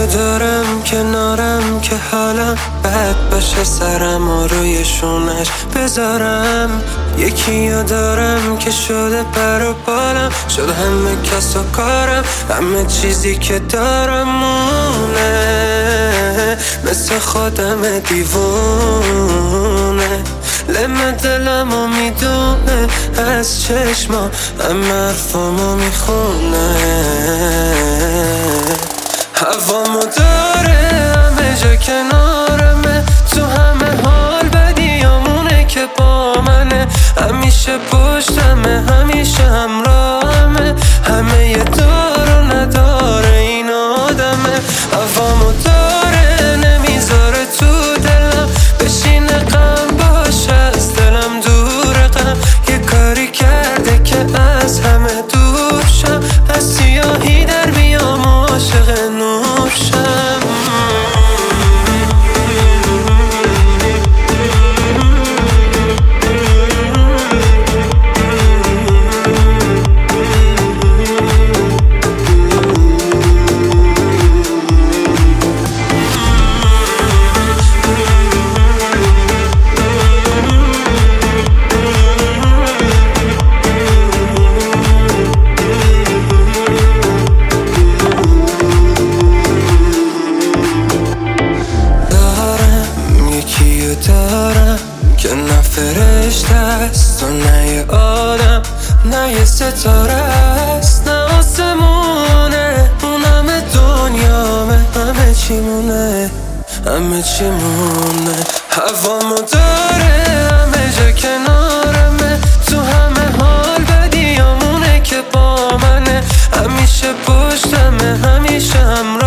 کیو دارم کنارم که حالم بد باشه، سرم و روی شونش بذارم. یکیو دارم که شده پر و بالم، شد همه کس و کارم، همه چیزی که دارم مونه، مثل خودم دیوونه. لم دلمو میدونه از چشما، همه حرفامو میخونه. هوامو داره همه جا کنارمه، تو همه حال بدیامونه که با منه. همیشه پشتمه، همیشه همراهمه، همه یه دار و نداره این آدمه. هوامو داره نمیذاره تو دلم بشینه، غم باشه از دلم دوره. غم یه کاری کرده که از همه دور شم، از سیاهی در بیام و عاشق نور شم. دارم که نه فرشته است و نه یه آدم، نه یه ستاره است نه آسمونه. اون همه دنیامه، همه چی مونه، همه چی مونه. هوامو داره همه جا کنارمه، تو همه حال بدیامونه که با منه. همیشه پشتمه، همیشه همراهمه،